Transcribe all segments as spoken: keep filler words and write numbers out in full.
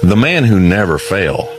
The man who never fail,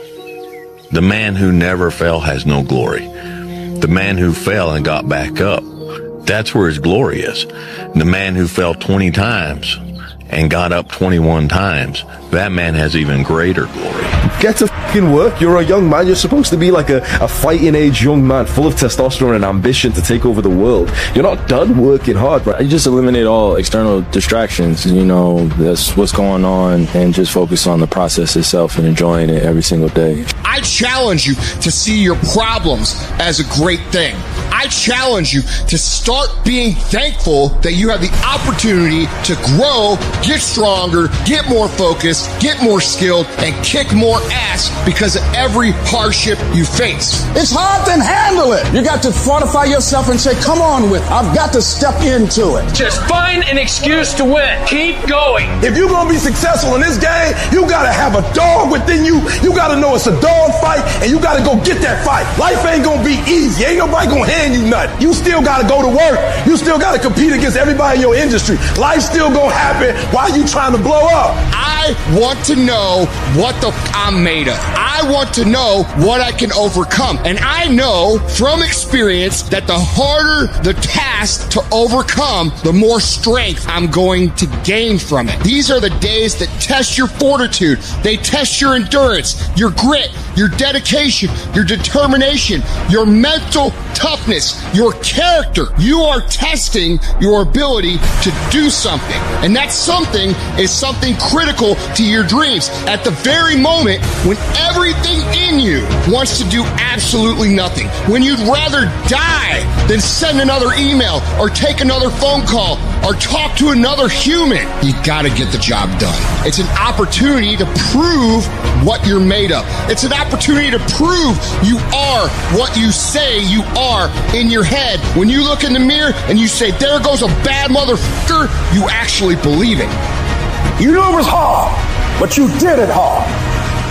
the man who never fell has no glory. The man who fell and got back up, that's where his glory is. The man who fell twenty times and got up twenty-one times, that man has even greater glory. Get to fucking work. You're a young man. You're supposed to be like a, a fighting age young man full of testosterone and ambition to take over the world. You're not done working hard, bro. You just eliminate all external distractions. You know, that's what's going on, and just focus on the process itself and enjoying it every single day. I challenge you to see your problems as a great thing. I challenge you to start being thankful that you have the opportunity to grow, get stronger, get more focused, get more skilled, and kick more ass because of every hardship you face. It's hard to handle it. You got to fortify yourself and say, come on with it. I've got to step into it. Just find an excuse to win. Keep going. If you're going to be successful in this game, you got to have a dog within you. You got to know it's a dog fight, and you got to go get that fight. Life ain't going to be easy. Ain't nobody going to hand you nothing. You still got to go to work. You still got to compete against everybody in your industry. Life's still going to happen while you trying to blow up. I want to know what the f- I'm made of. I want to know what I can overcome. And I know from experience that the harder the task to overcome, the more strength I'm going to gain from it. These are the days that test your fortitude. They test your endurance, your grit, your dedication, your determination, your mental toughness, your character. You are testing your ability to do something. And that something is something critical to your dreams. At the very moment when everything in you wants to do absolutely nothing, when you'd rather die than send another email or take another phone call or talk to another human, you gotta get the job done. It's an opportunity to prove what you're made of. It's an opportunity to prove you are what you say you are in your head. When you look in the mirror and you say, there goes a bad motherfucker, you actually believe it. You knew it was hard, but you did it hard.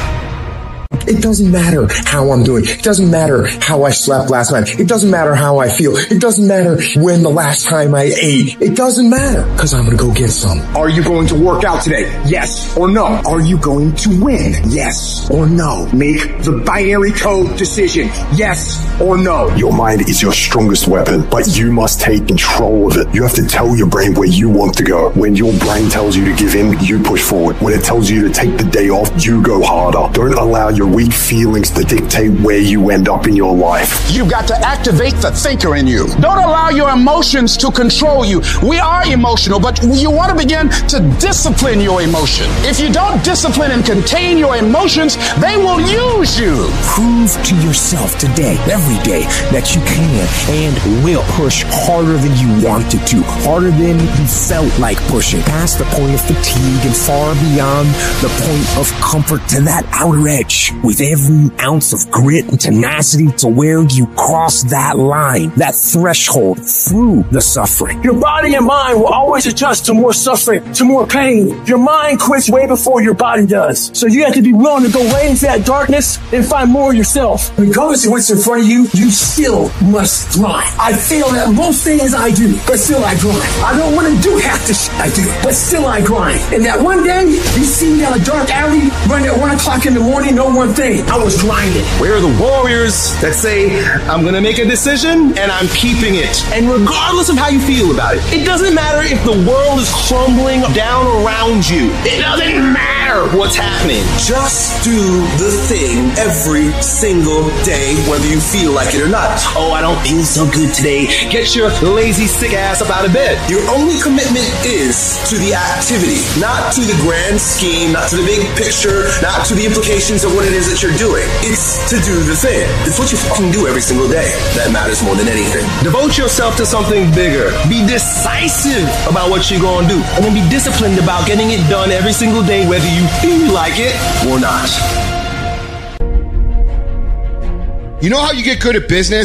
It doesn't matter how I'm doing. It doesn't matter how I slept last night. It doesn't matter how I feel. It doesn't matter when the last time I ate. It doesn't matter, because I'm going to go get some. Are you going to work out today? Yes or no? Are you going to win? Yes or no? Make the binary code decision. Yes or no? Your mind is your strongest weapon, but you must take control of it. You have to tell your brain where you want to go. When your brain tells you to give in, you push forward. When it tells you to take the day off, you go harder. Don't allow your weak feelings to dictate where you end up in your life. You've got to activate the thinker in you. Don't allow your emotions to control you. We are emotional, but you want to begin to discipline your emotion. If you don't discipline and contain your emotions, they will use you. Prove to yourself today, every day, that you can and will push harder than you wanted to, harder than you felt like pushing, past the point of fatigue and far beyond the point of comfort to that outer edge, with every ounce of grit and tenacity to where you cross that line, that threshold through the suffering. Your body and mind will always adjust to more suffering, to more pain. Your mind quits way before your body does. So you have to be willing to go way into that darkness and find more of yourself. Regardless of what's in front of you, you still must grind. I fail at most things I do, but still I grind. I don't want to do half the shit I do, but still I grind. And that one day, you see me down a dark alley, running at one o'clock in the morning, no one thing. I was grinding. We're the warriors that say, I'm going to make a decision and I'm keeping it. And regardless of how you feel about it, it doesn't matter if the world is crumbling down around you. It doesn't matter what's happening. Just do the thing every single day, whether you feel like it or not. Oh, I don't feel so good today. Get your lazy, sick ass up out of bed. Your only commitment is to the activity, not to the grand scheme, not to the big picture, not to the implications of what it is that you're doing. It's to do the thing. It's what you fucking do every single day that matters more than anything. Devote yourself to something bigger. Be decisive about what you're going to do. And then be disciplined about getting it done every single day, whether you feel like it or not. You know how you get good at business?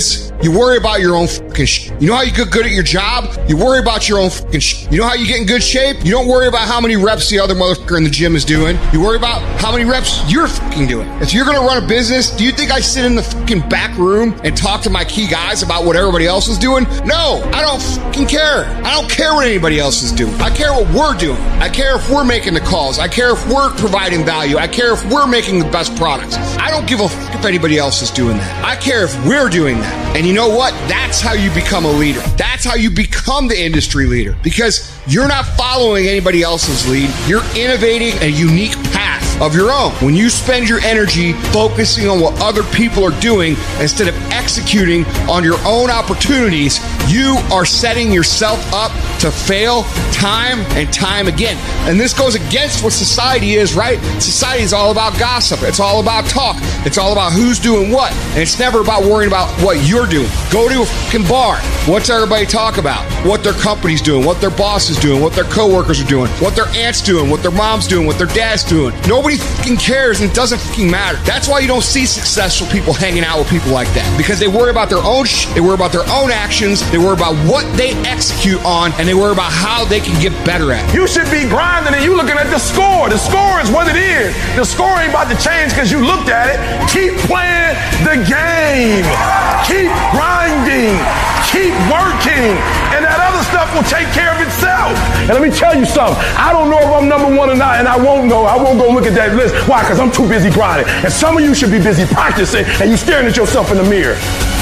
You worry about your own fucking shit. You know how you get good at your job? You worry about your own fucking shit. You know how you get in good shape? You don't worry about how many reps the other motherfucker in the gym is doing. You worry about how many reps you're fucking doing. If you're gonna run a business, do you think I sit in the fucking back room and talk to my key guys about what everybody else is doing? No, I don't fucking care. I don't care what anybody else is doing. I care what we're doing. I care if we're making the calls. I care if we're providing value. I care if we're making the best products. I don't give a fuck if anybody else is doing that. I care if we're doing that. And you know what? That's how you become a leader. That's how you become the industry leader, because you're not following anybody else's lead. You're innovating a unique path of your own. When you spend your energy focusing on what other people are doing instead of executing on your own opportunities, you are setting yourself up to fail time and time again. And this goes against what society is, right? Society is all about gossip. It's all about talk. It's all about who's doing what. And it's never about worrying about what you're doing. Go to a fucking bar. What's everybody talk about? What their company's doing, what their boss is doing, what their coworkers are doing, what their aunt's doing, what their mom's doing, what their dad's doing. Nobody fucking cares, and it doesn't fucking matter. That's why you don't see successful people hanging out with people like that, because they worry about their own shit, they worry about their own actions, they worry about what they execute on, and they worry about how they can get better at it. You should be grinding and you looking at the score. The score is what it is. The score ain't about to change because you looked at it. Keep playing the game. Keep grinding. Keep working. And that other stuff will take care of itself. And let me tell you something. I don't know if I'm number one or not, and I won't know. I won't go look at that list. Why? Because I'm too busy grinding. And some of you should be busy practicing, and you staring at yourself in the mirror.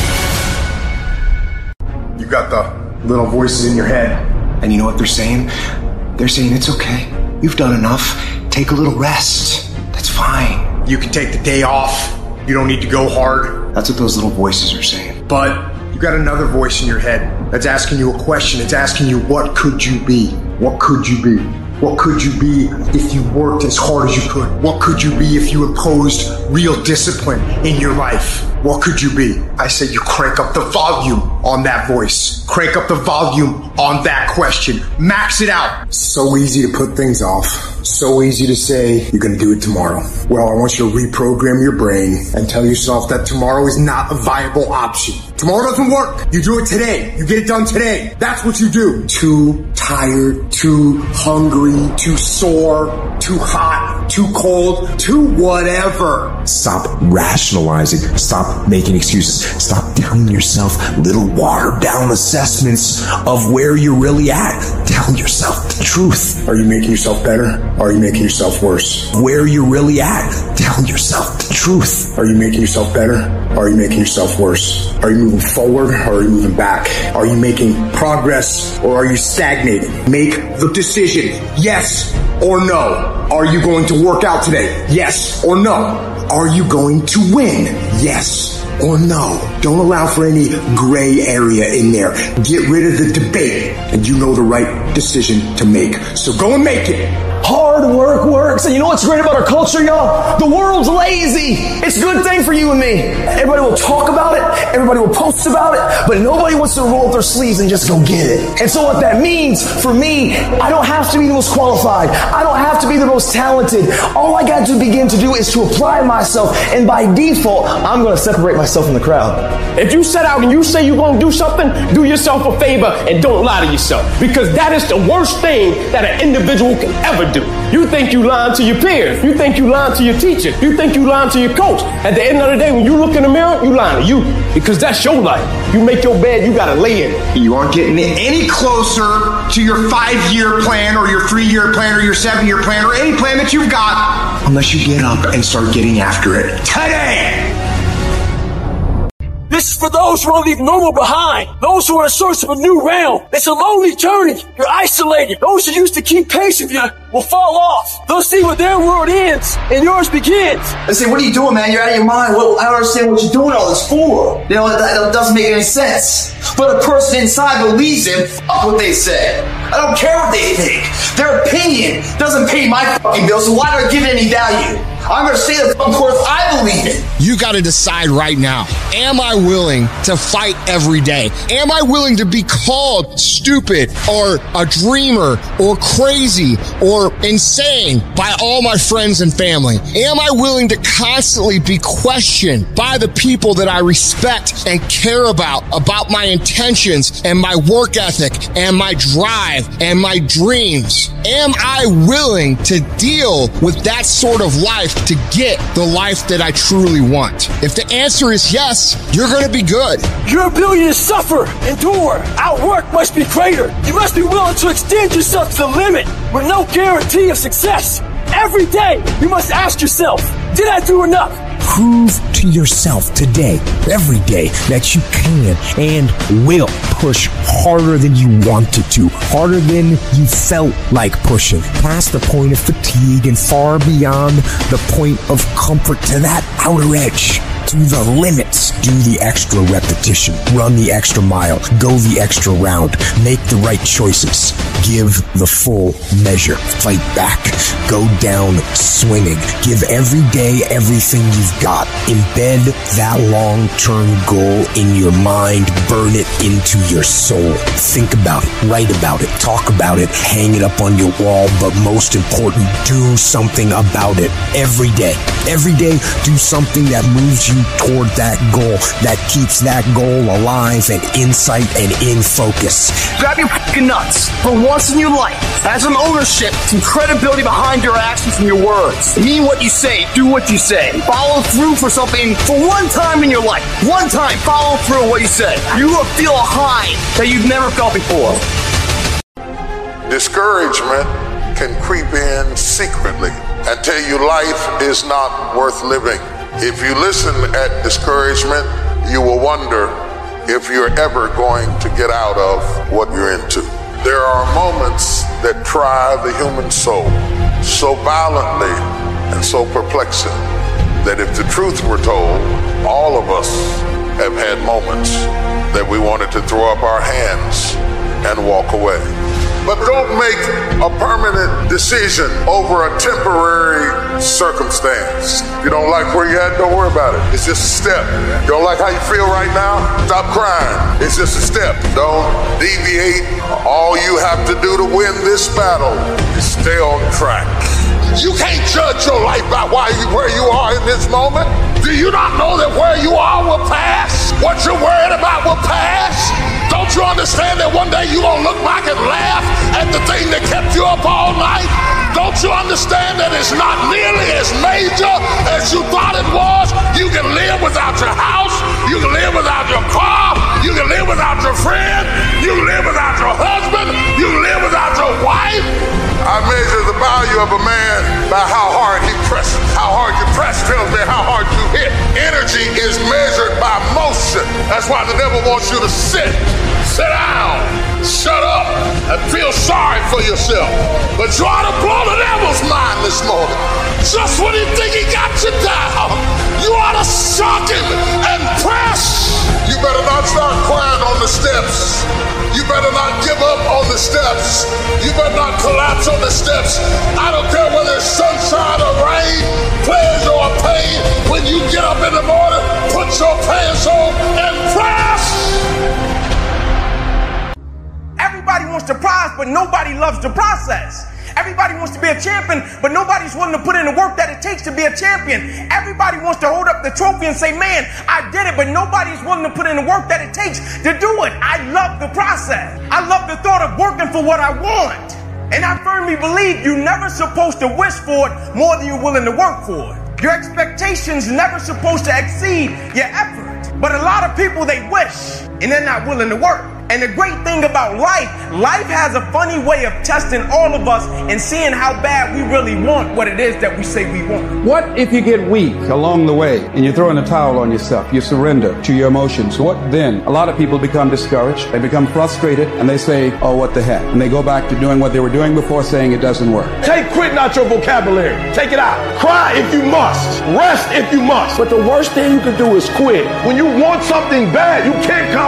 You got the little voices in your head. And you know what they're saying? They're saying it's okay. You've done enough. Take a little rest. That's fine. You can take the day off. You don't need to go hard. That's what those little voices are saying. But you got another voice in your head that's asking you a question. It's asking you, what could you be? What could you be? What could you be if you worked as hard as you could? What could you be if you imposed real discipline in your life? What could you be? I said you crank up the volume on that voice. Crank up the volume on that question. Max it out. So easy to put things off. So easy to say, you're going to do it tomorrow. Well, I want you to reprogram your brain and tell yourself that tomorrow is not a viable option. Tomorrow doesn't work. You do it today. You get it done today. That's what you do. Too tired, too hungry, too sore, too hot, too cold, too whatever. Stop rationalizing. Stop making excuses. Stop telling yourself little watered down assessments of where you're really at. Tell yourself the truth. Are you making yourself better? Or are you making yourself worse? Where you're really at. Tell yourself the truth. Are you making yourself better? Or are you making yourself worse? Are you moving forward or are you moving back? Are you making progress or are you stagnating? Make the decision. Yes or no. Are you going to work out today? Yes or no. Are you going to win? Yes or no. Don't allow for any gray area in there. Get rid of the debate and you know the right decision to make. So go and make it. Hard work works. And you know what's great about our culture, y'all? The world's lazy. It's a good thing for you and me. Everybody will talk about it. Everybody will post about it. But nobody wants to roll up their sleeves and just go get it. And so what that means for me, I don't have to be the most qualified. I don't have to be the most talented. All I got to begin to do is to apply myself. And by default, I'm going to separate myself from the crowd. If you set out and you say you're going to do something, do yourself a favor and don't lie to yourself. Because that is the worst thing that an individual can ever do. You think you lying to your peers. You think you lying to your teacher. You think you lying to your coach. At the end of the day, when you look in the mirror, you lying to you. Because that's your life. You make your bed, you gotta lay in it. You aren't getting any closer to your five-year plan or your three-year plan or your seven-year plan or any plan that you've got unless you get up and start getting after it today. This is for those who want to leave normal behind. Those who are in search of a new realm. It's a lonely journey. You're isolated. Those who used to keep pace with you will fall off. They'll see where their world ends and yours begins. They say, what are you doing, man? You're out of your mind. Well, I don't understand what you're doing all this for. You know, that, that doesn't make any sense. But a person inside believes in fuck what they say. I don't care what they think. Their opinion doesn't pay my fucking bills, so why do I give it any value? I'm going to say the course I believe in. You got to decide right now. Am I willing to fight every day? Am I willing to be called stupid or a dreamer or crazy or insane by all my friends and family? Am I willing to constantly be questioned by the people that I respect and care about, about my intentions and my work ethic and my drive and my dreams? Am I willing to deal with that sort of life to get the life that I truly want? If the answer is yes, you're going to be good. Your ability to suffer, endure, outwork must be greater. You must be willing to extend yourself to the limit with no guarantee of success. Every day, you must ask yourself, did I do enough? Prove to yourself today, every day, that you can and will push harder than you wanted to, harder than you felt like pushing, past the point of fatigue and far beyond the point of comfort to that outer edge. To the limits. Do the extra repetition. Run the extra mile. Go the extra round. Make the right choices. Give the full measure. Fight back. Go down swinging. Give every day everything you've got. Embed that long-term goal in your mind. Burn it into your soul. Think about it. Write about it. Talk about it. Hang it up on your wall. But most important, do something about it every day. Every day, do something that moves you toward that goal, that keeps that goal alive and in sight and in focus. Grab your fucking nuts for once in your life. Have some ownership, some credibility behind your actions and your words. Mean what you say, do what you say. Follow through for something for one time in your life. One time, follow through what you say. You will feel a high that you've never felt before. Discouragement can creep in secretly and tell you life is not worth living. If you listen at discouragement, you will wonder if you're ever going to get out of what you're into. There are moments that try the human soul so violently and so perplexing that if the truth were told, all of us have had moments that we wanted to throw up our hands and walk away. But don't make a permanent decision over a temporary circumstance. If you don't like where you're at, don't worry about it. It's just a step. You don't like how you feel right now? Stop crying. It's just a step. Don't deviate. All you have to do to win this battle is stay on track. You can't judge your life by why you, where you are in this moment. Do you not know that where you are will pass? What you're worried about will pass? Don't you understand that one day you're going to look back and laugh at the thing that kept you up all night? Don't you understand that it's not nearly as major as you thought it was? You can live without your house. You can live without your car. You can live without your friend. You can live without your husband. You can live without your wife. I measure the value of a man by how hard he presses. How hard you press tells me how hard you hit. Energy is measured by motion. That's why the devil wants you to sit. Sit down, shut up, and feel sorry for yourself. But you ought to blow the devil's mind this morning. Just when he think he got you down, you ought to shock him and press. You better not start crying on the steps. You better not give up on the steps. You better not collapse on the steps. I don't care whether it's sunshine or rain, pleasure or pain. When you get up in the morning, put your pants on and press. Everybody wants to prize, but nobody loves the process. Everybody wants to be a champion, but nobody's willing to put in the work that it takes to be a champion. Everybody wants to hold up the trophy and say, man, I did it, but nobody's willing to put in the work that it takes to do it. I love the process. I love the thought of working for what I want. And I firmly believe you're never supposed to wish for it more than you're willing to work for it. Your expectations never supposed to exceed your effort. But a lot of people, they wish, and they're not willing to work. And the great thing about life, life has a funny way of testing all of us and seeing how bad we really want what it is that we say we want. What if you get weak along the way and you throw in a towel on yourself? You surrender to your emotions. What then? A lot of people become discouraged. They become frustrated and they say, oh, what the heck? And they go back to doing what they were doing before, saying it doesn't work. Take quitting out your vocabulary. Take it out. Cry if you must. Rest if you must. But the worst thing you can do is quit. When you want something bad, you can't compromise.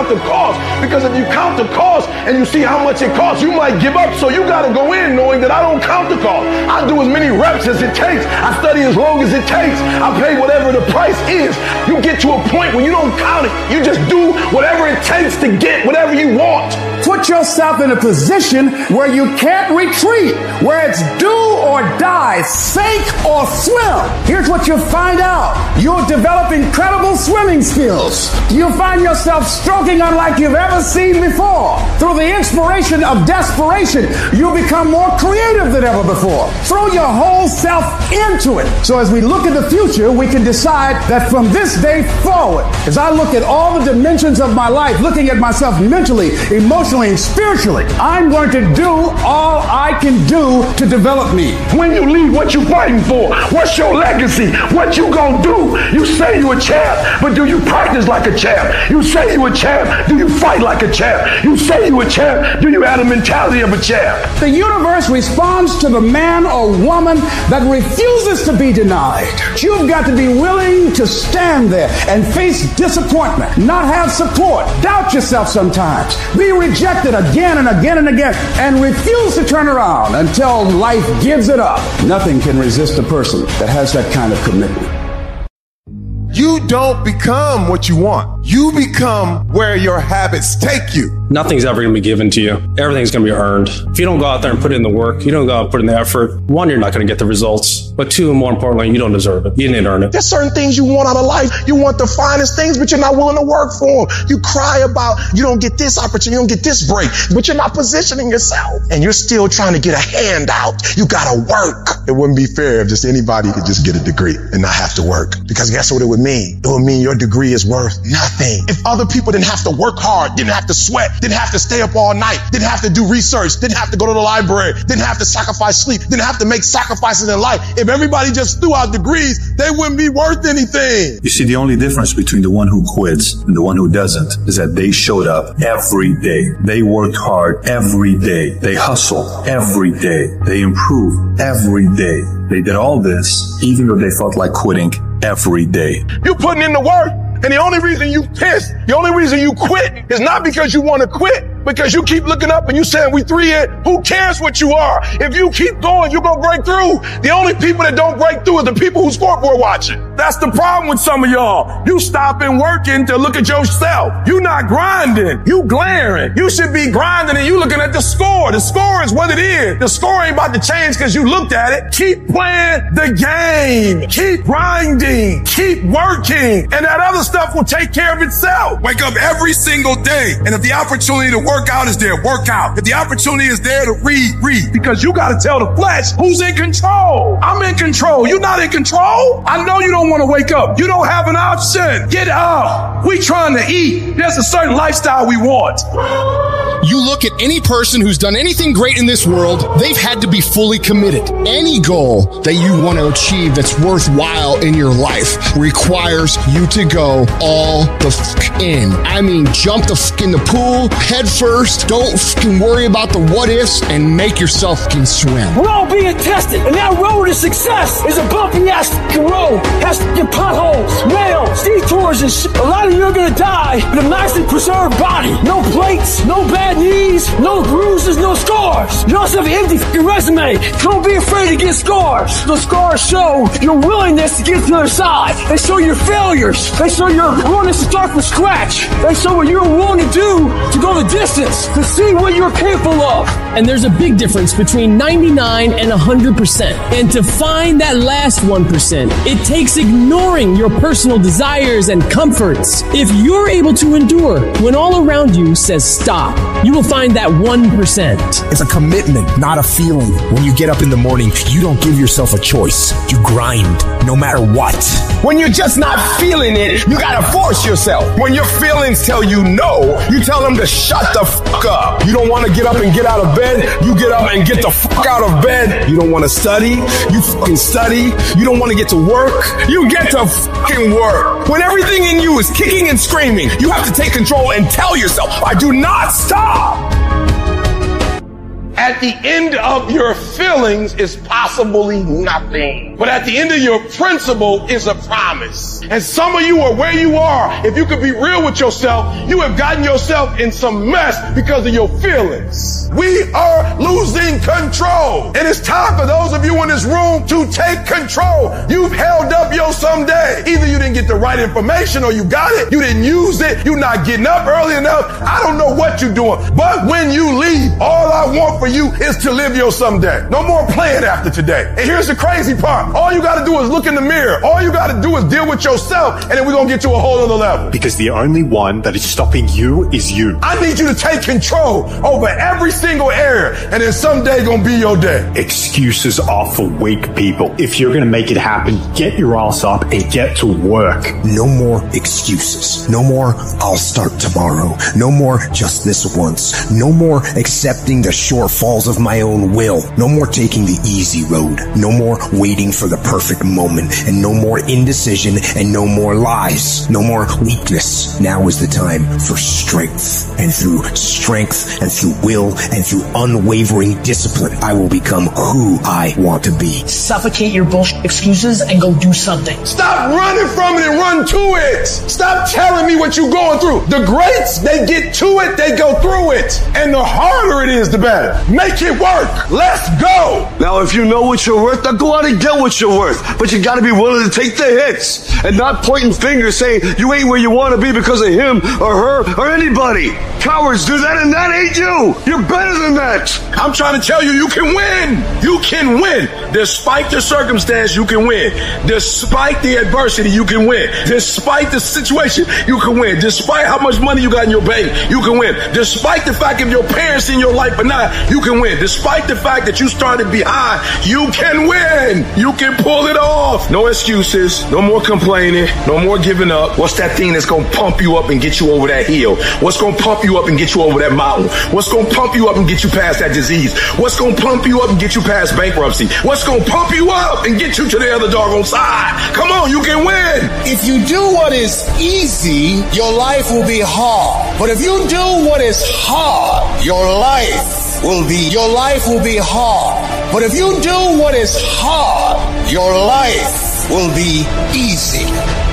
count the cost. Because if you count the cost and you see how much it costs, you might give up. So you got to go in knowing that I don't count the cost. I do as many reps as it takes. I study as long as it takes. I pay whatever the price is. You get to a point when you don't count it. You just do whatever it takes to get whatever you want. Put yourself in a position where you can't retreat, where it's do or die, sink or swim. Here's what you'll find out. You'll develop incredible swimming skills. You'll find yourself stroking unlike you've ever seen before. Through the inspiration of desperation, you'll become more creative than ever before. Throw your whole self into it. So as we look at the future, we can decide that from this day forward, as I look at all the dimensions of my life, looking at myself mentally, emotionally, and spiritually, I'm going to do all I can do to develop me. When you leave, what you fighting for? What's your legacy? What you gonna do? You say you a champ, but do you practice like a champ? You say you a champ, do you fight like a champ? You say you a champ, do you have the mentality of a champ? The universe responds to the man or woman that refuses to be denied. You've got to be willing to stand there and face disappointment, not have support, doubt yourself sometimes, be rejected again and again and again, and refuse to turn around until life gives it up. Nothing can resist a person that has that kind of commitment. You don't become what you want. You become where your habits take you. Nothing's ever going to be given to you. Everything's going to be earned. If you don't go out there and put in the work, you don't go out and put in the effort, one, you're not going to get the results. But two, more importantly, you don't deserve it. You didn't earn it. There's certain things you want out of life. You want the finest things, but you're not willing to work for them. You cry about you don't get this opportunity, you don't get this break, but you're not positioning yourself. And you're still trying to get a handout. You got to work. It wouldn't be fair if just anybody could just get a degree and not have to work. Because guess what it would mean? It would mean your degree is worth nothing. If other people didn't have to work hard, didn't have to sweat, didn't have to stay up all night, didn't have to do research, didn't have to go to the library, didn't have to sacrifice sleep, didn't have to make sacrifices in life. If everybody just threw out degrees, they wouldn't be worth anything. You see, the only difference between the one who quits and the one who doesn't is that they showed up every day. They worked hard every day. They hustled every day. They improved every day. They did all this even though they felt like quitting every day. You putting in the work, and the only reason you pissed, the only reason you quit is not because you want to quit, because you keep looking up and you saying we three in. Who cares what you are? If you keep going, you're going to break through. The only people that don't break through are the people who scoreboard watching. That's the problem with some of y'all. You stopping working to look at yourself. You not grinding. You glaring. You should be grinding and you looking at the score. The score is what it is. The score ain't about to change because you looked at it. Keep playing the game. Keep grinding. Keep working. And that other stuff will take care of itself. Wake up every single day. And if the opportunity to work out is there, work out. If the opportunity is there to read, read. Because you got to tell the flesh who's in control. I'm in control. You're not in control. I know you don't want to wake up. You don't have an option. Get up. We trying to eat. There's a certain lifestyle we want. You look at any person who's done anything great in this world, they've had to be fully committed. Any goal that you want to achieve that's worthwhile in your life requires you to go all the f*** in. I mean, jump the f*** in the pool, head first, don't f***ing worry about the what ifs, and make yourself f***ing swim. We're all being tested, and that road to success is a bumpy ass f***ing road. Has f***ing potholes, rails, detours, and shit. A lot of you are gonna die with a nicely preserved body. No plates, no bad knees, no bruises, no scars. You also have an empty f***ing resume. Don't be afraid to get scars. The scars show your willingness to get to the other side. They show your failures. They show your willingness to start from scratch. They show what you're willing to do to go the distance, to see what you're capable of. And there's a big difference between ninety-nine and one hundred percent. And to find that last one percent, it takes ignoring your personal desires and comforts. If you're able to endure when all around you says stop, you will find that one percent. It's a commitment, not a feeling. When you get up in the morning, you don't give yourself a choice. You grind, no matter what. When you're just not feeling it, you gotta force yourself. When your feelings tell you no, you tell them to shut the fuck up. You don't wanna get up and get out of bed, you get up and get the fuck out of bed. You don't wanna study, you fucking study. You don't wanna get to work, you get to fucking work. When everything in you is kicking and screaming, you have to take control and tell yourself, I do not stop. At the end of your feelings is possibly nothing. But at the end of your principle is a promise. And some of you are where you are. If you could be real with yourself, you have gotten yourself in some mess because of your feelings. We are losing control. And it's time for those of you in this room to take control. You've held up your someday. Either you didn't get the right information or you got it. You didn't use it. You're not getting up early enough. I don't know what you're doing. But when you leave, all I want for you is to live your someday. No more playing after today. And here's the crazy part. All you got to do is look in the mirror. All you got to do is deal with yourself, and then we're going to get to a whole other level. Because the only one that is stopping you is you. I need you to take control over every single area, and then someday going to be your day. Excuses are for weak people. If you're going to make it happen, get your ass up and get to work. No more excuses. No more, I'll start tomorrow. No more, just this once. No more accepting the shortfalls of my own will. No more taking the easy road. No more waiting for the perfect moment. And no more indecision and no more lies. No more weakness. Now is the time for strength. And through strength and through will and through unwavering discipline, I will become who I want to be. Suffocate your bullshit excuses and go do something. Stop running from it and run to it. Stop telling me what you're going through. The greats, they get to it, they go through it. And the harder it is, the better. Make it work. Let's go. Now, if you know what you're worth, then go out and get what you're worth. But you gotta be willing to take the hits and not pointing fingers saying you ain't where you want to be because of him or her or anybody. Cowards do that, and that ain't you. You're better than that. I'm trying to tell you, you can win. You can win. Despite the circumstance, you can win. Despite the adversity, you can win. Despite the situation, you can win. Despite how much money you got in your bank, you can win. Despite the fact if your parents in your life or not, you can win. Despite the fact that you started behind, you can win. You can pull it off. No excuses. No more complaining. No more giving up. What's that thing that's going to pump you up and get you over that hill? What's going to pump you up and get you over that mountain? What's going to pump you up and get you past that disease? What's going to pump you up and get you past bankruptcy? What's going to pump you up and get you to the other doggone side? Come on, you can win. If you do what is easy, your life will be hard. But if you do what is hard, your life will be, your life will be hard. But if you do what is hard, your life will be easy.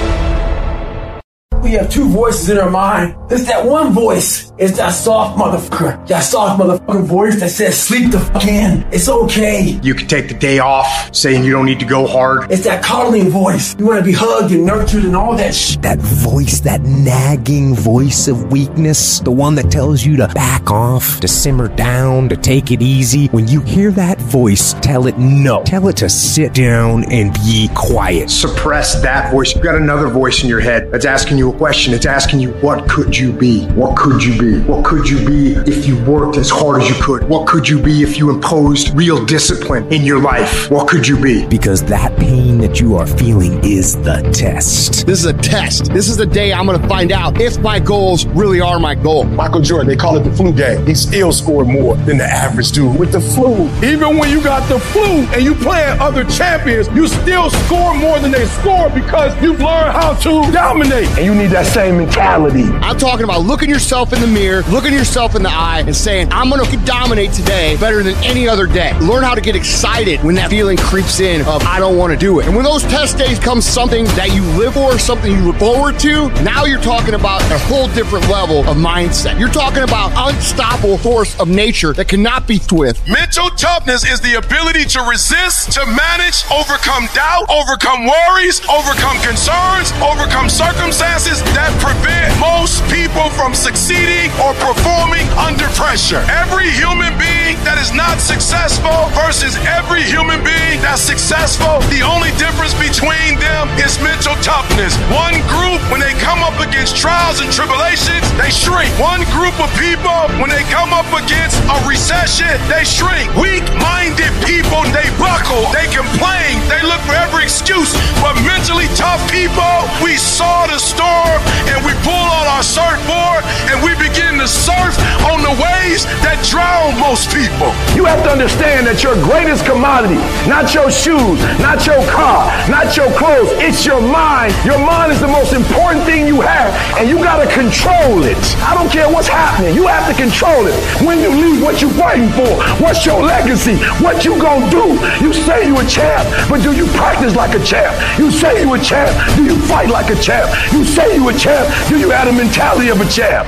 We have two voices in our mind. There's that one voice. It's that soft motherfucker. That soft motherfucking voice that says, sleep the fuck in. It's okay. You can take the day off, saying you don't need to go hard. It's that coddling voice. You want to be hugged and nurtured and all that shit. That voice, that nagging voice of weakness, the one that tells you to back off, to simmer down, to take it easy. When you hear that voice, tell it no. Tell it to sit down and be quiet. Suppress that voice. You've got another voice in your head that's asking you a question. It's asking you, what could you be? What could you be? What could you be if you worked as hard as you could? What could you be if you imposed real discipline in your life? What could you be? Because that pain that you are feeling is the test. This is a test. This is the day I'm going to find out if my goals really are my goal. Michael Jordan, they call it the flu game. He still scored more than the average dude with the flu. Even when you got the flu and you playing other champions, you still score more than they score because you've learned how to dominate. And you need that same mentality. I'm talking about looking yourself in the mirror, looking yourself in the eye and saying, I'm going to dominate today better than any other day. Learn how to get excited when that feeling creeps in of, I don't want to do it. And when those test days come something that you live for, something you look forward to, now you're talking about a whole different level of mindset. You're talking about unstoppable force of nature that cannot be with. Mental toughness is the ability to resist, to manage, overcome doubt, overcome worries, overcome concerns, overcome circumstances that prevent most people from succeeding or performing under pressure. Every human being that is not successful versus every human being that's successful, the only difference between them is mental toughness. One group, when they come up against trials and tribulations, they shrink. One group of people, when they come up against a recession, they shrink. Weak-minded people, they buckle, they complain, they look for every excuse. But mentally tough people, we saw the storm and we pull on our surfboard and we begin to surf on the waves things that drown most people. You have to understand that your greatest commodity, not your shoes, not your car, not your clothes, it's your mind. Your mind is the most important thing you have, and you got to control it. I don't care what's happening. You have to control it. When you leave, what you fighting for? What's your legacy? What you gonna do? You say you a champ, but do you practice like a champ? You say you a champ, do you fight like a champ? You say you a champ, do you have the mentality of a champ?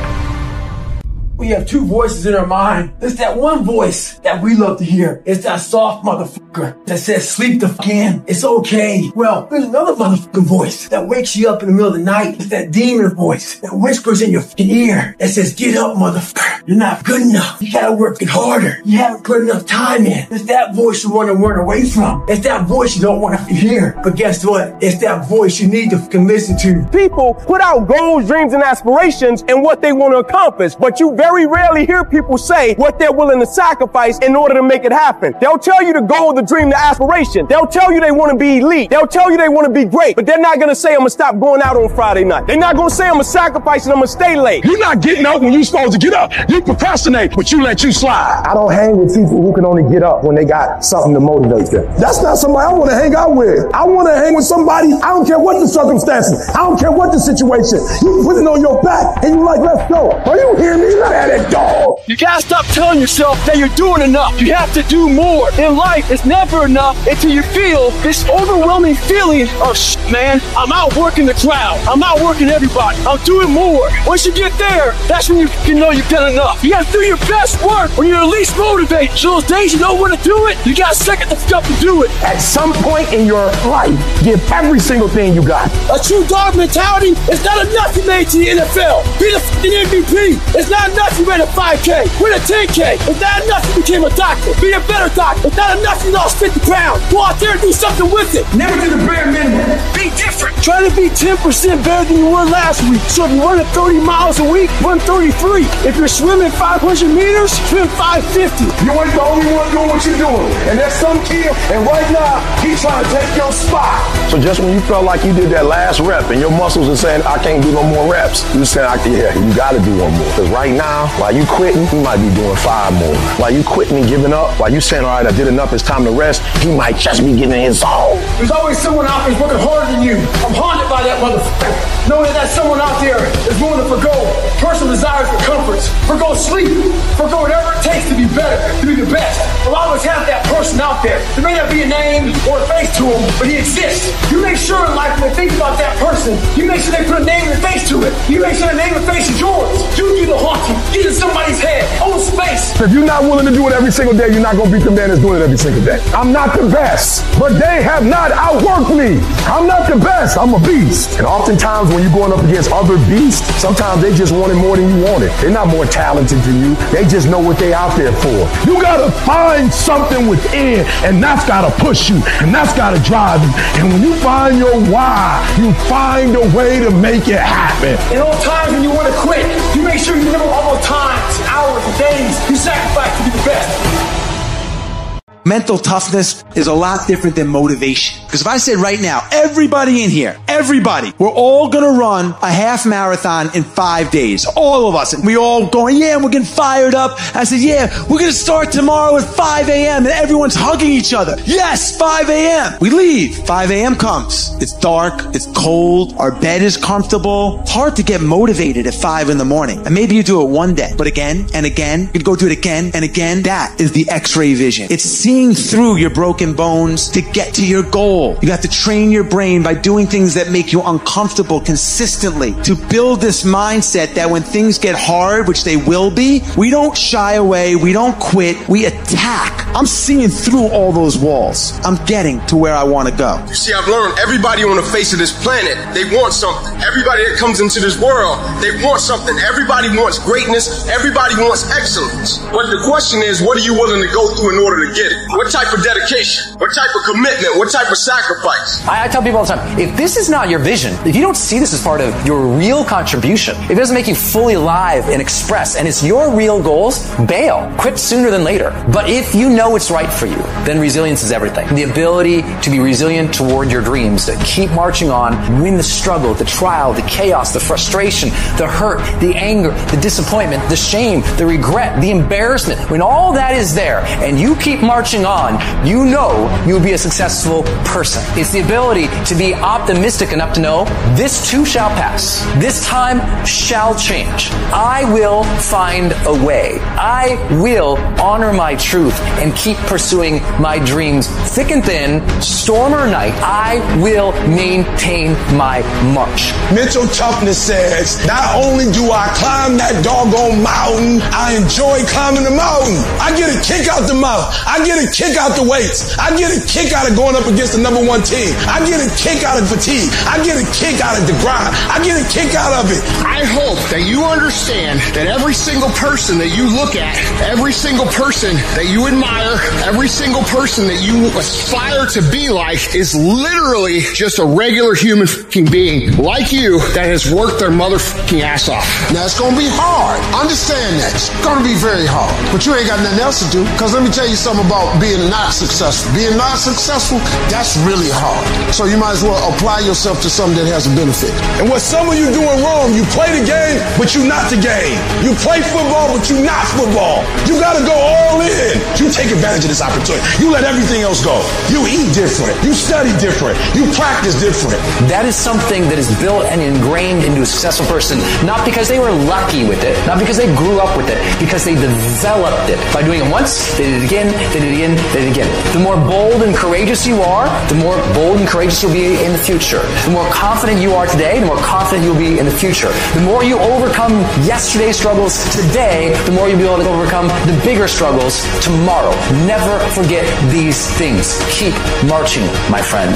We have two voices in our mind. There's that one voice that we love to hear. It's that soft motherfucker that says, sleep the fuck in. It's okay. Well, there's another motherfucking voice that wakes you up in the middle of the night. It's that demon voice that whispers in your fucking ear that says, get up, motherfucker. You're not good enough. You gotta work it harder. You haven't put enough time in. It's that voice you want to run away from. It's that voice you don't want to hear. But guess what? It's that voice you need to fucking listen to. People put out goals, dreams, and aspirations and what they want to accomplish, but you very rarely hear people say what they're willing to sacrifice in order to make it happen. They'll tell you the goal, the dream, the aspiration. They'll tell you they want to be elite. They'll tell you they want to be great, but they're not going to say, I'm going to stop going out on Friday night. They're not going to say, I'm going to sacrifice and I'm going to stay late. You're not getting up when you're supposed to get up. You procrastinate, but you let you slide. I don't hang with people who can only get up when they got something to motivate them. That's not somebody I want to hang out with. I want to hang with somebody, I don't care what the circumstances. I don't care what the situation. You put it on your back and you're like, let's go. Are you hearing me? Not at it, dog. You gotta stop telling yourself that you're doing enough. You have to do more. In life, it's never enough until you feel this overwhelming feeling of, shit, man, I'm outworking the crowd. I'm outworking everybody. I'm doing more. Once you get there, that's when you can know you've done enough. You gotta do your best work when you're least motivated. So those days you don't want to do it, you gotta second the stuff to do it. At some point in your life, give every single thing you got. A true dog mentality is not enough you made to the N F L. Be the f***ing M V P. It's not enough you made a five K. Win a ten K. It's not enough you became a doctor. Be a better doctor. It's not enough you lost fifty pounds. Go out there and do something with it. Never do the bare minimum. Be different. Try to be ten percent better than you were last week. So if you're running thirty miles a week, run thirty-three. If you're swimming five hundred meters, swim five fifty. You ain't the only one doing what you're doing. And there's some kid, and right now, he's trying to take your spot. So just when you felt like you did that last rep and your muscles are saying, I can't do no more reps, you saying, yeah, you got to do one more. Because right now, while you quitting, you might be doing five more. While you quitting and giving up, while you saying, all right, I did enough, it's time to rest, he might just be getting his zone. There's always someone out there working harder than you. I'm haunted by that motherfucker. Knowing that someone out there is willing to forgo personal desires for comforts, forgo sleep, forgo whatever it takes to be better, to be the best. We'll always have that person out there. There may not be a name or a face to him, but he exists. You make sure in life when they think about that person, you make sure they put a name and a face to it. You make sure the name and face is yours. You do the haunting. Get in somebody's head. Own space. If you're not willing to do it every single day, you're not going to beat the man that's doing it every single day. I'm not the best, but they have not outworked me. I'm not the best. I'm a beast. And oftentimes when you're going up against other beasts, sometimes they just want it more than you want it. They're not more talented than you. They just know what they out there for. You got to find something within, and that's got to push you, and that's got to drive you. And when you find your why, you find a way to make it happen. In all times when you want to quit, you make sure you remember all those times, hours, and days you sacrifice to be the best. Mental toughness is a lot different than motivation. Because if I said right now, everybody in here, everybody, we're all going to run a half marathon in five days. All of us. And we all going, yeah, and we're getting fired up. I said, yeah, we're going to start tomorrow at five a.m. and everyone's hugging each other. Yes, five a.m. We leave. five a.m. comes. It's dark. It's cold. Our bed is comfortable. It's hard to get motivated at five in the morning. And maybe you do it one day, but again and again, you go do it again and again. That is the X-ray vision. It's seeing through your broken bones to get to your goal. You have to train your brain by doing things that make you uncomfortable consistently to build this mindset that when things get hard, which they will be, we don't shy away, we don't quit, we attack. I'm seeing through all those walls. I'm getting to where I want to go. You see, I've learned everybody on the face of this planet, they want something. Everybody that comes into this world, they want something. Everybody wants greatness. Everybody wants excellence. But the question is, what are you willing to go through in order to get it? What type of dedication? What type of commitment? What type of sacrifice? I, I tell people all the time, if this is not your vision, if you don't see this as part of your real contribution, if it doesn't make you fully alive and express, and it's your real goals, bail. Quit sooner than later. But if you know it's right for you, then resilience is everything. The ability to be resilient toward your dreams, to keep marching on, win the struggle, the trial, the chaos, the frustration, the hurt, the anger, the disappointment, the shame, the regret, the embarrassment. When all that is there and you keep marching on, you know you'll be a successful person. It's the ability to be optimistic enough to know this too shall pass. This time shall change. I will find a way. I will honor my truth and keep pursuing my dreams thick and thin, storm or night. I will maintain my march. Mental toughness says, not only do I climb that doggone mountain, I enjoy climbing the mountain. I get a kick out the mountain. I get a kick out the weights. I get a kick out of going up against the number one team. I get a kick out of fatigue. I get a kick out of the grind. I get a kick out of it. I hope that you understand that every single person that you look at, every single person that you admire, every single person that you aspire to be like is literally just a regular human fucking being like you that has worked their motherfucking ass off. Now it's gonna be hard. Understand that. It's gonna be very hard. But you ain't got nothing else to do. Cause let me tell you something about being not successful. Being not successful, that's really hard. So you might as well apply yourself to something that has a benefit. And what some of you doing wrong, you play the game, but you not the game. You play football, but you not football. You gotta go all in. You take advantage of this opportunity. You let everything else go. You eat different. You study different. You practice different. That is something that is built and ingrained into a successful person, not because they were lucky with it, not because they grew up with it, because they developed it. By doing it once, they did it again, they did it again, they did it again. The more bold and courageous you are, the more bold and courageous you'll be in the future. The more confident you are today, the more confident you'll be in the future. The more you overcome yesterday's struggles today, the more you'll be able to overcome the bigger struggles tomorrow. Never forget these things. Keep marching, my friend.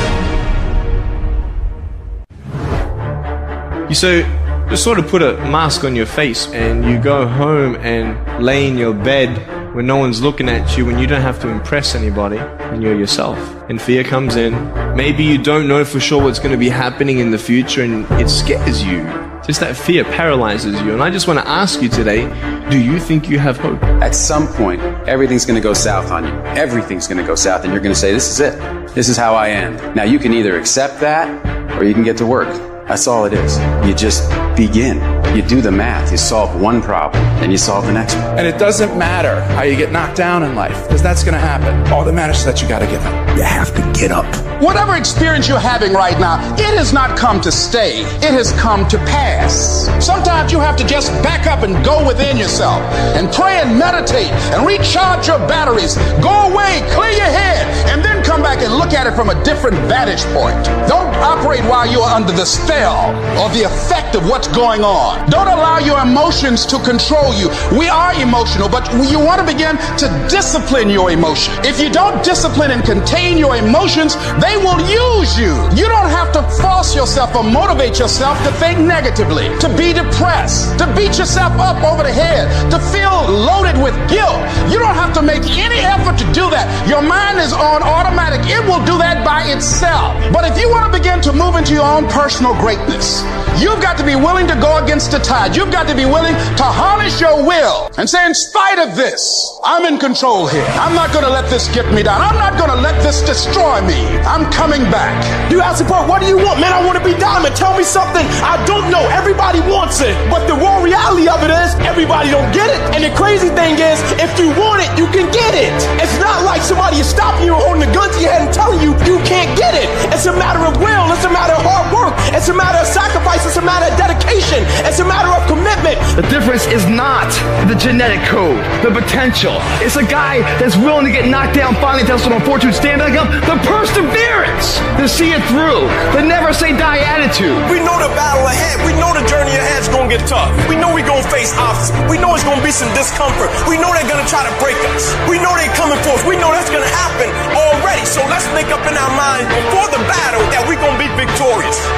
You so just sort of put a mask on your face and you go home and lay in your bed when no one's looking at you, when you don't have to impress anybody, and you're yourself. And fear comes in. Maybe you don't know for sure what's going to be happening in the future and it scares you. Just that fear paralyzes you. And I just want to ask you today, do you think you have hope? At some point, everything's going to go south on you. Everything's going to go south and you're going to say, this is it. This is how I end. Now you can either accept that or you can get to work. That's all it is. You just begin. You do the math. You solve one problem, then you solve the next one. And it doesn't matter how you get knocked down in life, because that's going to happen. All that matters is that you got to get up. You have to get up. Whatever experience you're having right now, it has not come to stay. It has come to pass. Sometimes you have to just back up and go within yourself and pray and meditate and recharge your batteries. Go away, clear your head, and then come back and look at it from a different vantage point. Don't operate while you're under the spell or the effect of what's going on. Don't allow your emotions to control you. We are emotional, but you want to begin to discipline your emotion. If you don't discipline and contain your emotions, they will use you. You don't have to force yourself or motivate yourself to think negatively, to be depressed, to beat yourself up over the head, to feel loaded with guilt. You don't have to make any effort to do that. Your mind is on automatic. It will do that by itself. But if you want to begin to move into your own personal greatness, you've got to be willing to go against the tide. You've got to be willing to harness your will and say, in spite of this, I'm in control here. I'm not going to let this get me down. I'm not going to let this destroy me. I'm coming back. You ask support, what do you want? Man, I want to be diamond. Tell me something I don't know. Everybody wants it. But the raw reality of it is everybody don't get it. And the crazy thing is, if you want it, you can get it. It's not like somebody is stopping you or holding a gun to your head and telling you you can't get it. It's a matter of will. It's a matter of hard work. It's a matter of sacrifice. It's a matter of dedication. It's a matter of commitment. The difference is not the genetic code, the potential. It's a guy that's willing to get knocked down, finally tested on fortune, stand back up. The perseverance to see it through. The never say die attitude. We know the battle ahead. We know the journey ahead is going to get tough. We know we're going to face obstacles. We know it's going to be some discomfort. We know they're going to try to break us. We know they're coming for us. We know that's going to happen already. So let's make up in our mind before the battle that we're going to be victorious. Don't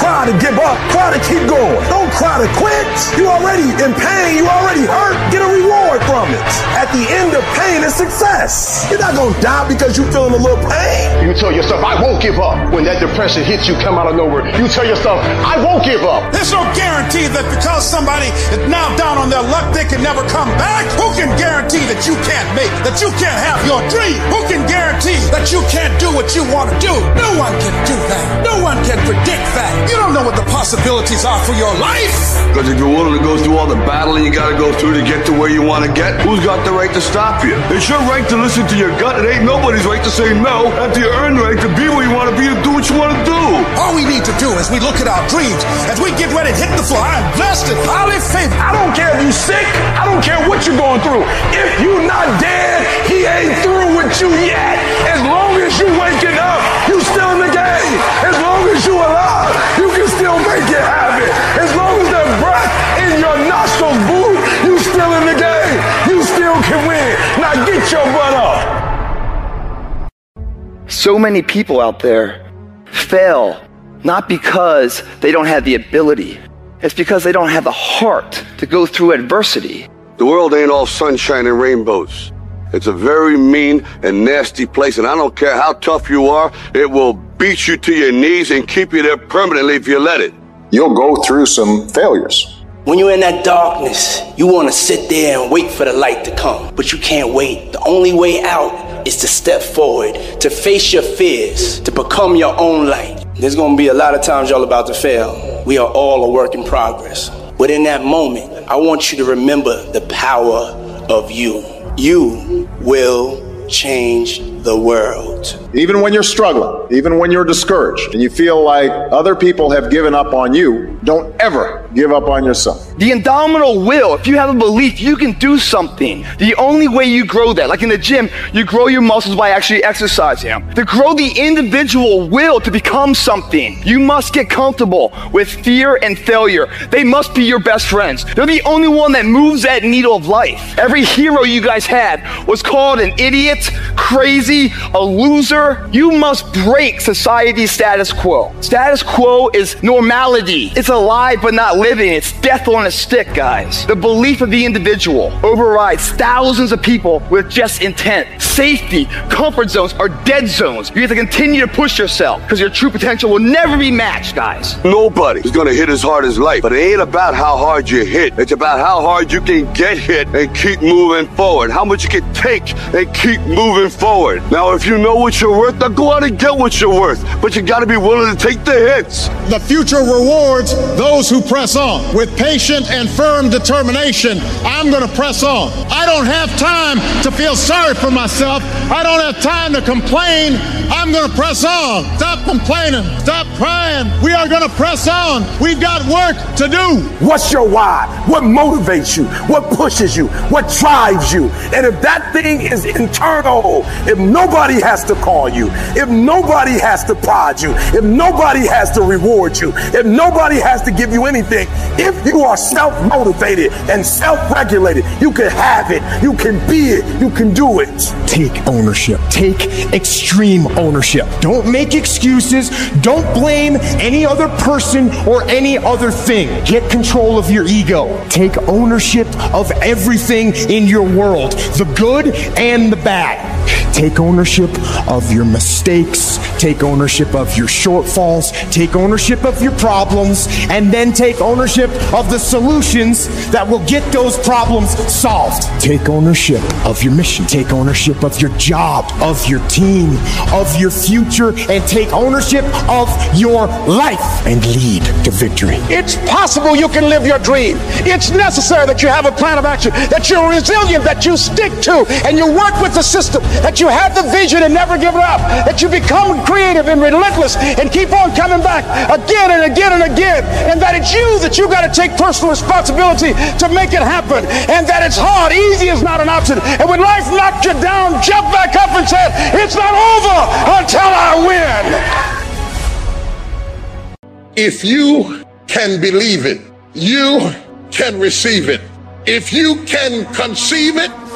cry to give up. Cry to keep going. Don't cry to quit. You already in pain. You already hurt. Get a reward from it. At the end of pain is success. You're not going to die because you're feeling a little pain. You tell yourself, I won't give up. When that depression hits you, come out of nowhere, you tell yourself, I won't give up. There's no guarantee that because somebody is now down on their luck, they can never come back. Who can guarantee that you can't make, that you can't have your dream? Who can guarantee that you can't do what you want to do? No one can do that. No one can predict that. You don't know what the possibilities are for your life. Because if you're willing to go through all the battling you got to go through to get to where you want to get, who's got the right to stop you? It's your right to listen to your gut. It ain't nobody's right to say no. After you earn the right to be where you want to be and do what you want to do. All we need to do is we look at our dreams, as we get ready to hit the floor, I am blessed and highly favored. I don't care if you're sick. I don't care what you're going through. If you're not dead, he ain't through with you yet. As long as you waking up, you still in the game. As long as you alive, you can still make it happen. As long as the breath in your nostrils, boo, you still in the game. You still can win. Now get your butt up. So many people out there fail, not because they don't have the ability. It's because they don't have the heart to go through adversity. The world ain't all sunshine and rainbows. It's a very mean and nasty place, and I don't care how tough you are, it will beat you to your knees and keep you there permanently if you let it. You'll go through some failures. When you're in that darkness, you want to sit there and wait for the light to come, but you can't wait. The only way out is to step forward, to face your fears, to become your own light. There's going to be a lot of times y'all about to fail. We are all a work in progress. But in that moment, I want you to remember the power of you. You will change the world. Even when you're struggling, even when you're discouraged, and you feel like other people have given up on you, don't ever give up on yourself. The indomitable will, if you have a belief you can do something, the only way you grow that, like in the gym, you grow your muscles by actually exercising. To grow the individual will to become something, you must get comfortable with fear and failure. They must be your best friends. They're the only one that moves that needle of life. Every hero you guys had was called an idiot, crazy, a loser. You must break society's status quo. Status quo is normality. It's alive but not living. It's death on a stick, guys. The belief of the individual overrides thousands of people with just intent. Safety, comfort zones are dead zones. You have to continue to push yourself because your true potential will never be matched, guys. Nobody is going to hit as hard as life, but it ain't about how hard you hit. It's about how hard you can get hit and keep moving forward. How much you can take and keep moving forward. Now, if you know what you're worth, then go out and get what you're worth. But you got to be willing to take the hits. The future rewards those who press on. With patient and firm determination, I'm going to press on. I don't have time to feel sorry for myself. I don't have time to complain. I'm going to press on. Stop complaining. Stop crying. We are going to press on. We've got work to do. What's your why? What motivates you? What pushes you? What drives you? And if that thing is internal, if nobody has to call you, if nobody has to prod you, if nobody has to reward you, if nobody has to give you anything, if you are self-motivated and self-regulated, you can have it, you can be it, you can do it. Take ownership. Take extreme ownership. Don't make excuses. Don't blame any other person or any other thing. Get control of your ego. Take ownership of everything in your world, the good and the bad. Take ownership of your mistakes. Take ownership of your shortfalls. Take ownership of your problems. And then take ownership of the solutions that will get those problems solved. Take ownership of your mission. Take ownership of your job, of your team, of your future, and take ownership of your life and lead to victory. It's possible you can live your dream. It's necessary that you have a plan of action, that you're resilient, that you stick to, and you work with the system, that you have the vision and never give it up, that you become creative and relentless and keep on coming back again and again and again, and that it's you that you got to take personal responsibility to make it happen, and that it's hard. Easy is not an option. And when life knocked you down, jump back up and said, it's not over until I win. If you can believe it, you can receive it. If you can conceive it,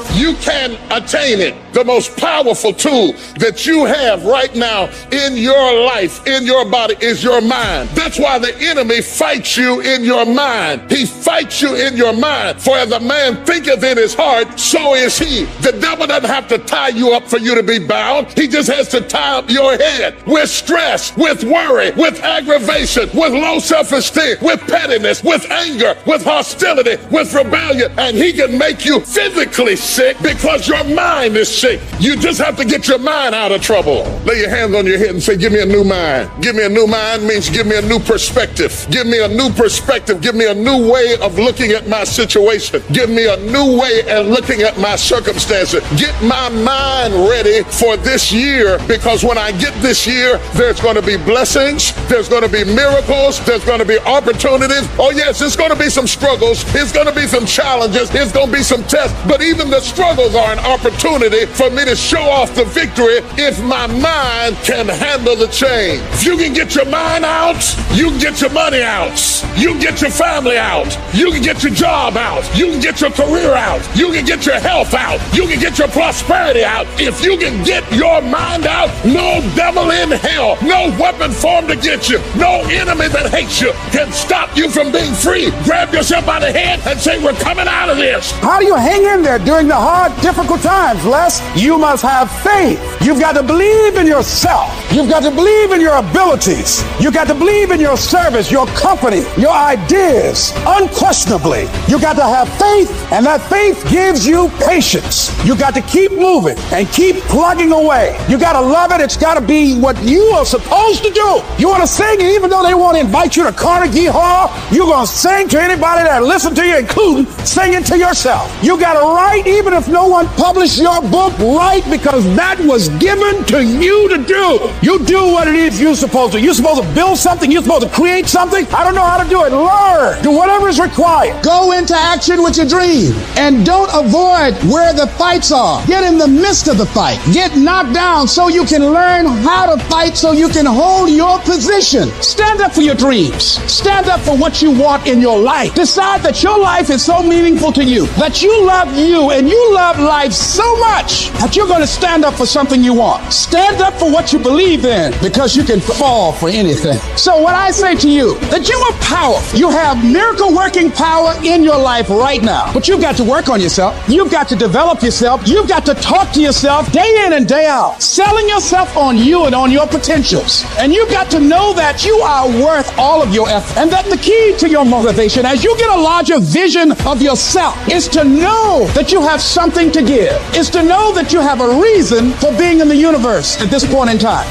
you can attain it. The most powerful tool that you have right now in your life, in your body, is your mind. That's why the enemy fights you in your mind. He fights you in your mind. For as a man thinketh in his heart, so is he. The devil doesn't have to tie you up for you to be bound. He just has to tie up your head with stress, with worry, with aggravation, with low self-esteem, with pettiness, with anger, with hostility, with rebellion. And he can make you physically sick because your mind is sick. You just have to get your mind out of trouble. Lay your hands on your head and say, give me a new mind. Give me a new mind means give me a new perspective. Give me a new perspective. Give me a new way of looking at my situation. Give me a new way of looking at my circumstances. Get my mind ready for this year, because when I get this year, there's going to be blessings. There's going to be miracles. There's going to be opportunities. Oh yes, it's going to be some struggles. It's going to be some challenges. It's going to be some tests. But even the struggles are an opportunity for me to show off the victory if my mind can handle the change. If you can get your mind out, you can get your money out. You can get your family out. You can get your job out. You can get your career out. You can get your health out. You can get your prosperity out. If you can get your mind out, no devil in hell, no weapon formed against you, no enemy that hates you can stop you from being free. Grab yourself by the head and say, we're coming out of this. How do you hang in there during the hard, difficult times, Les? You must have faith. You've got to believe in yourself. You've got to believe in your abilities. You've got to believe in your service, your company, your ideas. Unquestionably, you got to have faith, and that faith gives you patience. You got to keep moving and keep plugging away. You got to love it. It's got to be what you are supposed to do. You want to sing, and even though they want to invite you to Carnegie Hall, you're going to sing to anybody that listens to you, including singing to yourself. You got to write, even if no one published your book, write, because that was given to you to do. You do what it is you're supposed to. You're supposed to build something. You're supposed to create something. I don't know how to do it. Learn. Do whatever is required. Go into action with your dream, and don't avoid where the fights are. Get in the midst of the fight. Get knocked down so you can learn how to fight, so you can hold your position. Stand up for your dreams. Stand up for what you want in your life. Decide that your life is so meaningful to you, that you love you and you love life so much that you're going to stand up for something you want. Stand up for what you believe in, because you can fall for anything. So what I say to you, that you are powerful. You have miracle working power in your life right now, but you've got to work on yourself. You've got to develop yourself. You've got to talk to yourself day in and day out, selling yourself on you and on your potentials. And you've got to know that you are worth all of your effort, and that the key to your motivation, as you get a larger vision of yourself, is to know that you have something to give, is to know that you have a reason for being in the universe at this point in time.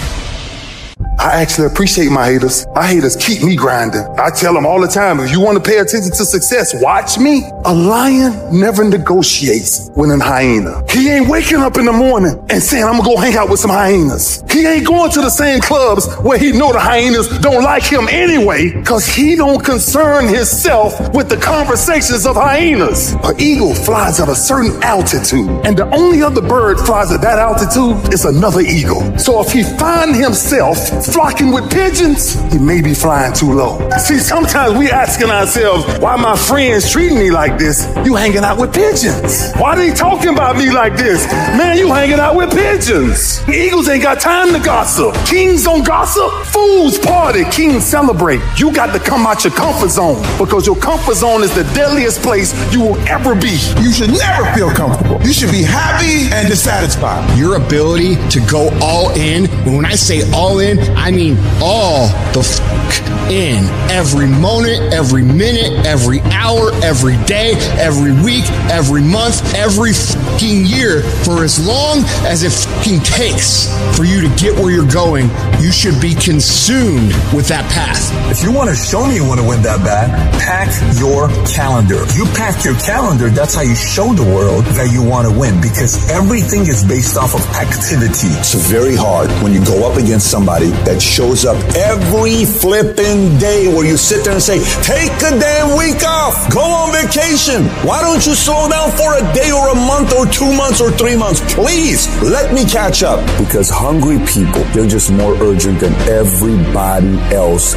I actually appreciate my haters. My haters keep me grinding. I tell them all the time, if you want to pay attention to success, watch me. A lion never negotiates with a hyena. He ain't waking up in the morning and saying, I'm gonna go hang out with some hyenas. He ain't going to the same clubs where he know the hyenas don't like him anyway, because he don't concern himself with the conversations of hyenas. An eagle flies at a certain altitude, and the only other bird flies at that altitude is another eagle. So if he find himself flocking with pigeons, he may be flying too low. See, sometimes we asking ourselves, why my friends treating me like this? You hanging out with pigeons. Why they talking about me like this? Man, you hanging out with pigeons. Eagles ain't got time to gossip. Kings don't gossip. Fools party. Kings celebrate. You got to come out your comfort zone, because your comfort zone is the deadliest place you will ever be. You should never feel comfortable. You should be happy and dissatisfied. Your ability to go all in, and when I say all in, I mean all the f*** in. Every moment, every minute, every hour, every day, every week, every month, every f***ing year, for as long as it f***ing takes for you to get where you're going. You should be consumed with that path. If you want to show me you want to win that bad, pack your calendar. If you pack your calendar, that's how you show the world that you want to win, because everything is based off of activity. It's very hard when you go up against somebody that shows up every flipping day, where you sit there and say, take a damn week off, go on vacation. Why don't you slow down for a day or a month or two months or three months? Please let me catch up. Because hungry people, they're just more urgent than everybody else. If I need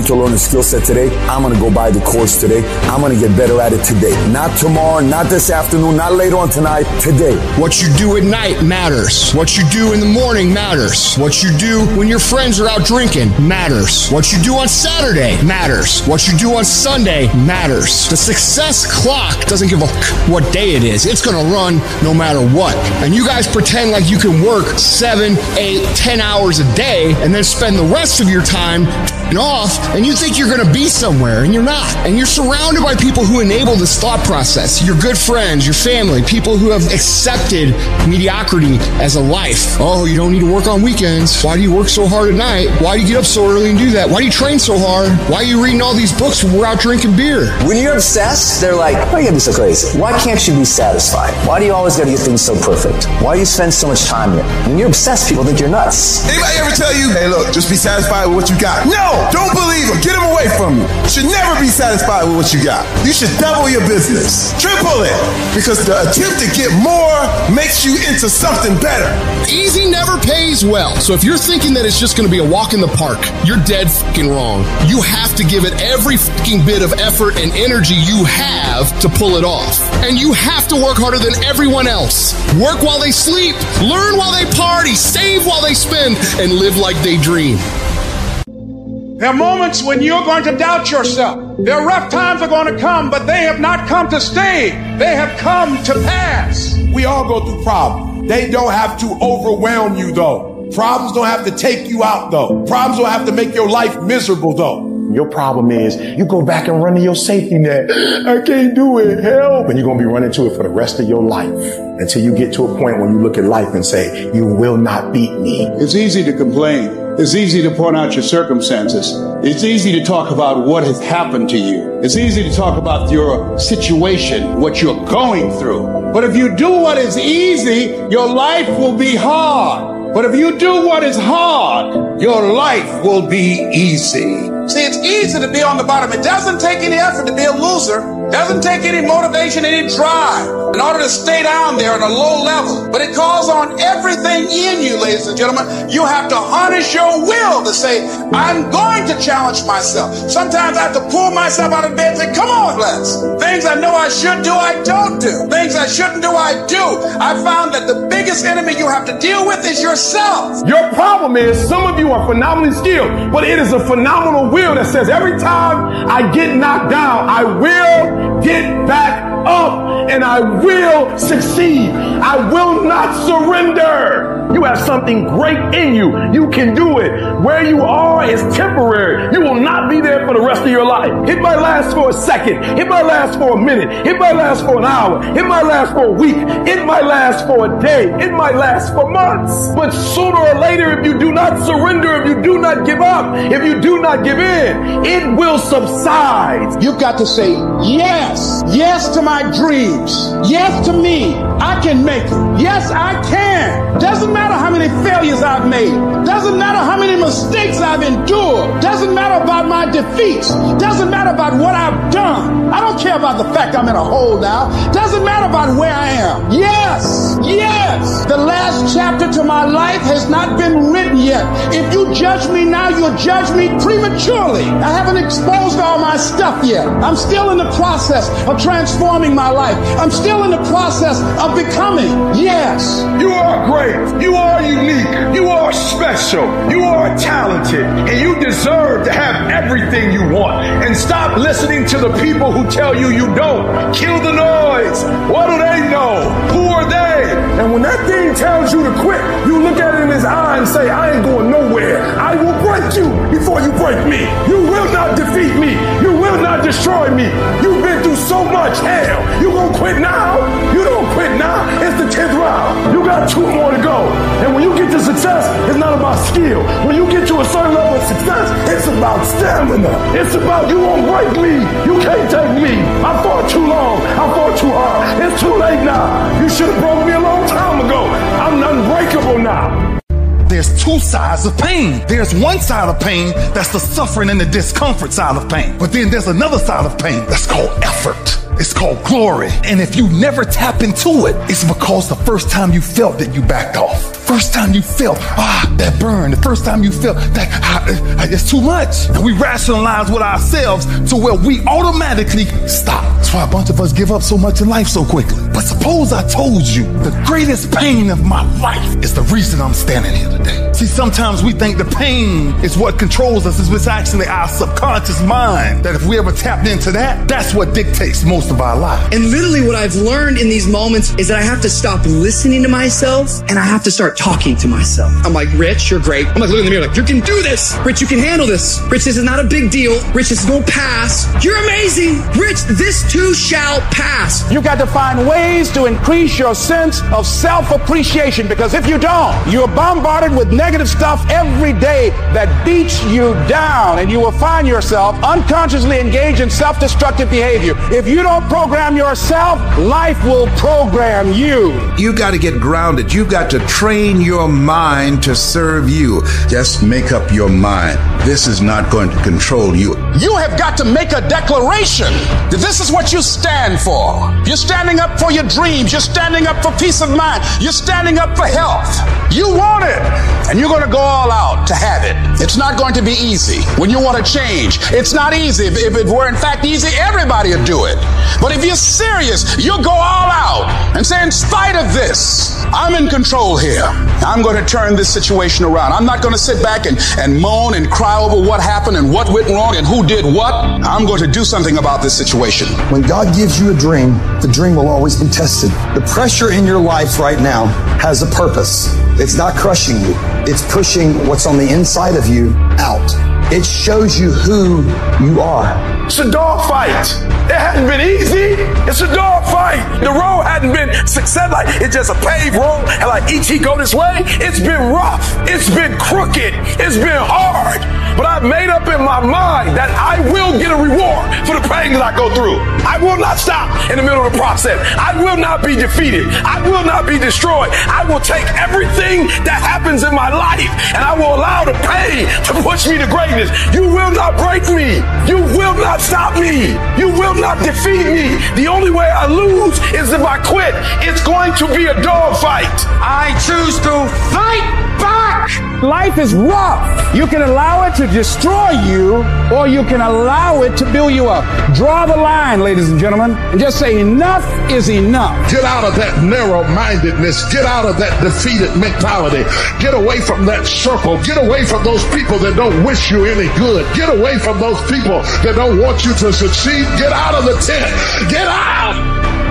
to learn a skill set today, I'm going to go buy the course today. I'm going to get better at it today. Not tomorrow, not this afternoon, not later on tonight, today. What you do at night matters. What you do in the morning matters. What you do when your friends are out drinking matters. What you do on Saturday matters. What you do on Sunday matters. The success clock doesn't give a what day it is. It's going to run no matter what. And you guys pretend like you can work seven, eight, ten hours a day and then spend the rest of your time off, and you think you're going to be somewhere, and you're not. And you're surrounded by people who enable this thought process. Your good friends, your family, people who have accepted mediocrity as a life. Oh, you don't need to work on weekends. Why do you work so hard at night? Why do you get up so early and do that? Why do you train so hard? Why are you reading all these books when we're out drinking beer? When you're obsessed, they're like, why are you going to be so crazy? Why can't you be satisfied? Why do you always got to get things so perfect? Why do you spend so much time here? When you're obsessed, people think you're nuts. Anybody ever tell you, hey, look, just be satisfied with what you got? No! Don't believe them. Get them away from you. You should never be satisfied with what you got. You should double your business. Triple it. Because the attempt to get more makes you into something better. Easy never pays well. So if you're thinking that it's just going to be a walk in the park, you're dead fucking wrong. You have to give it every fucking bit of effort and energy you have to pull it off. And you have to work harder than everyone else. Work while they sleep, learn while they party, save while they spend, and live like they dream. There are moments when you're going to doubt yourself. There are rough times are going to come, but they have not come to stay. They have come to pass. We all go through problems. They don't have to overwhelm you, though. Problems don't have to take you out, though. Problems don't have to make your life miserable, though. Your problem is you go back and run to your safety net. I can't do it. Help. And you're going to be running to it for the rest of your life until you get to a point when you look at life and say, you will not beat me. It's easy to complain. It's easy to point out your circumstances. It's easy to talk about what has happened to you. It's easy to talk about your situation, what you're going through. But if you do what is easy, your life will be hard. But if you do what is hard, your life will be easy. See, it's easy to be on the bottom. It doesn't take any effort to be a loser. It doesn't take any motivation, any drive in order to stay down there at a low level. But it calls on everything in you, ladies and gentlemen. You have to harness your will to say, I'm going to challenge myself. Sometimes I have to pull myself out of bed and say, come on, Les. Things I know I should do, I don't do. Things I shouldn't do, I do. I found that the biggest enemy you have to deal with is yourself. Your problem is some of you are phenomenally skilled, but it is a phenomenal will that says every time I get knocked down, I will get back up and I will succeed. I will not surrender. You have something great in you. You can do it. Where you are is temporary. You will not be there for the rest of your life. It might last for a second. It might last for a minute. It might last for an hour. It might last for a week. It might last for a day. It might last for months. But sooner or later, if you do not surrender, if you do not give up, if you do not give in, it will subside. You've got to say yes. Yes to my dreams. Yes to me. I can make it. Yes, I can. Doesn't matter how many failures I've made. Doesn't matter how many mistakes I've endured. Doesn't matter about my defeats. Doesn't matter about what I've done. I don't care about the fact I'm in a hole now. Doesn't matter about where I am. Yes, yes. The last chapter to my life has not been written yet. If you judge me now, you'll judge me prematurely. I haven't exposed all my stuff yet. I'm still in the process of transforming my life. I'm still in the process of becoming. Yes. You are great. You are unique. You are special. You are talented. And you deserve to have everything you want. And stop listening to the people who tell you you don't. Kill the noise. What do they know? Who are they? And when that thing tells you to quit, you look at it in his eye and say, I ain't going nowhere. I will break you before you break me. You will not defeat me. You will not destroy me. You've been through so much hell. You gonna quit now? You don't quit now. It's the tenth round. You got two more to go. And when you get to success, it's not about skill. When you get to a certain level of success, it's about stamina. It's about you won't break me. You can't take me. I fought too long. I fought too hard. It's too late now. You should have broke me a long time ago. I'm unbreakable now. There's two sides of pain. There's one side of pain that's the suffering and the discomfort side of pain. But then there's another side of pain that's called effort. It's called glory. And if you never tap into it, it's because the first time you felt that you backed off. First time you felt, ah, that burn. The first time you felt that ah, it's too much. And we rationalize with ourselves to where we automatically stop. That's why a bunch of us give up so much in life so quickly. But suppose I told you the greatest pain of my life is the reason I'm standing here today. See, sometimes we think the pain is what controls us. It's actually our subconscious mind that if we ever tapped into that, that's what dictates most of our lives. And literally what I've learned in these moments is that I have to stop listening to myself and I have to start talking to myself. I'm like, Rich, you're great. I'm like, look in the mirror like, you can do this. Rich, you can handle this. Rich, this is not a big deal. Rich, this is going to pass. You're amazing. Rich, this too shall pass. You got to find ways to increase your sense of self-appreciation, because if you don't, you're bombarded with negative stuff every day that beats you down, and you will find yourself unconsciously engaged in self-destructive behavior. If you don't program yourself, life will program you. You got to get grounded. You've got to train your mind to serve you. Just make up your mind. This is not going to control you. You have got to make a declaration that this is what you stand for. You're standing up for your dreams. You're standing up for peace of mind. You're standing up for health. You want it, and you're going to go all out to have it. It's not going to be easy when you want to change. It's not easy. If, if it were in fact easy, everybody would do it. But if you're serious, you'll go all out and say, in spite of this, I'm in control here. I'm going to turn this situation around. I'm not going to sit back and, and moan and cry over what happened and what went wrong and who did what. I'm going to do something about this situation. When God gives you a dream, the dream will always be tested. The pressure in your life right now has a purpose. It's not crushing you. It's pushing what's on the inside of you out. It shows you who you are. It's a dog fight. It hadn't been easy. It's a dog fight. The road hadn't been success. Like, it's just a paved road. And like each he go this way, it's been rough. It's been crooked. It's been hard. But I've made up in my mind that I will get a reward for the pain that I go through. I will not stop in the middle of the process. I will not be defeated. I will not be destroyed. I will take everything that happens in my life and I will allow the pain to push me to greatness. You will not break me. You will not stop me. You will not defeat me. The only way I lose is if I quit. It's going to be a dog fight. I choose to fight back. Life is rough. You can allow it to destroy you, or you can allow it to build you up. Draw the line, ladies and gentlemen, and just say enough is enough. Get out of that narrow-mindedness. Get out of that defeated mentality. Get away from that circle. Get away from those people that don't wish you any good. Get away from those people that don't want you to succeed. Get out of the tent. Get out.